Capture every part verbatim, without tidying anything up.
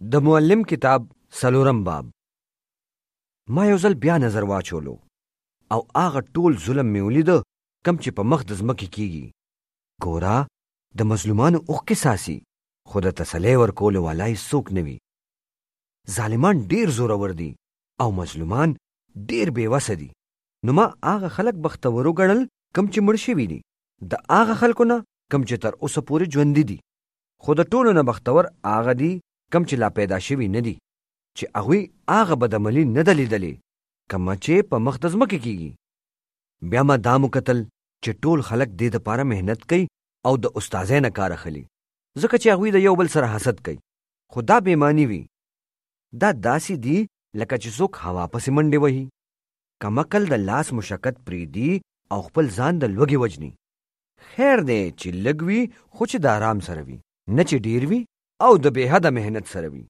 د معلم کتاب څلورم باب. ما یو ځل بیا نظر واچولو او هغه ټول ظلم مې ولیده کم چې په مخ د ځمکې کیږي. ګوره د مظلومانو اوښکې ساسي، خو د تسلی ورکولو والا یې څوک نه وي. ظالمان ډېر زورور دي او مظلومان ډېر بېوسه دي. نو ما هغه خلک بختور وګڼل کم چې مړ شوي دي، د هغه خلکو نه کم چې تر اوسه پورې ژوندي دي. خو د ټولو نه بختور هغه دي کم چې لا پیدا شوي نه دي، چې هغوی هغه بدعملي نه ده لیدلې کومه چې په مخ د ځمکې کیږي. بیا ما دا وکتل چې ټول خلک دې دپاره محنت کوي او د استاذۍ نه کار اخلي، ځکه چې هغوی د یو بل سره حسد کوي. خو دا بېماني وي. دا داسې دي لکه چې څوک هوا پسې منډې وهي. کمعقل د لاس مشقت پرېږدي او خپل ځان د لوږې وژني. خیر دی چې لږ وي خو چې د آرام سره وي، نه چې ډېر وي او د بې حده محنت سره وي.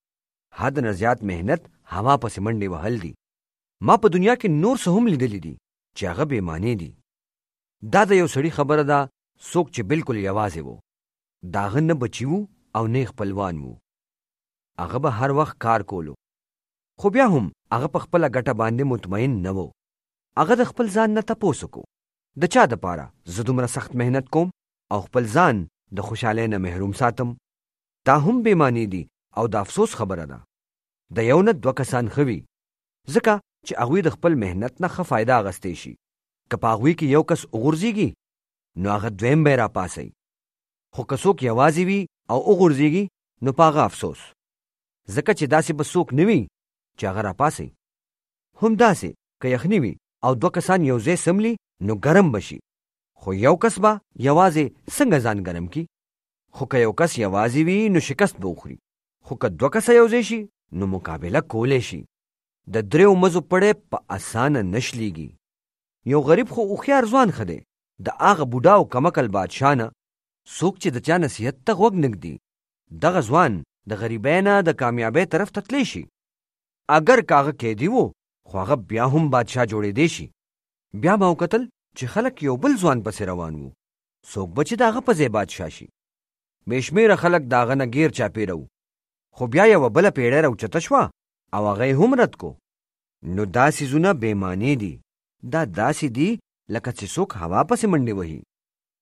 حد نه زیات محنت هوا پسې منډې وهل دي. ما په دنیا کې نور څه هم لیدلی دي چې هغه بېمانې دي. دا د یو سړي خبره ده، څوک چې بالکل یوازې و. د هغه نه بچي وو او نه خپلوان وو. هغه به هر وخت کار کولو، خو بیا هم هغه په خپله ګټه باندې مطمئن نه و. هغه د خپل ځان نه تپوس وکړو، د چا دپاره زه دومره سخت محنت کوم او خپل ځان د خوشحالۍ نه محروم ساتم. دا هم بېماني دي او د افسوس خبره ده. د یو نه دوه کسان ښه وي، ځکه چې هغوی د خپل محنت نه ښه فایده اخیستی شي. که په هغوی کې یو کس وغورځېږي نو هغه دویم به یې راپاسی. خو که څوک یوازې وي او وغورځېږي نو په هغه افسوس، ځکه چې داسې به څوک نه وي چې هغه راپاسی. همداسې که یخني وي او دوه کسان یو ځای سملي نو ګرم به شي، خو یو کس به یوازې څنګه ځان ګرم کي. خو که یو کس یوازې وي نو شکست به وخوري، خو که دوه کسه یو ځای شي نو مقابله کولی شي. د دریو مزو پړی په اسانه نشلیږي. یو غریب خو هوښیار ځوان ښه دی، د هغه بوډا او کمعقل بادشاه نه څوک چې د چا نصیحت ته غوږ نږدي. دغه ځوان د غریبۍ نه د کامیابۍ طرف ته تلی شي. اگر که هغه قیدي و خو هغه بیا هم بادشاه جوړېدی شي. بیا ما وکتل چې خلک یو بل ځوان پسې روان وو، څوک به چې د هغه په ځای بادشاه شي. بې شمېره خلک د هغه نه ګیر چاپېره وو، خو بیا یوه بله پیړۍ راوچته شوه او هغه یې هم رد کو. نو دا څیزونه بېمانې دي. دا داسې دي لکه چې څوک هوا پسې منډې وهي.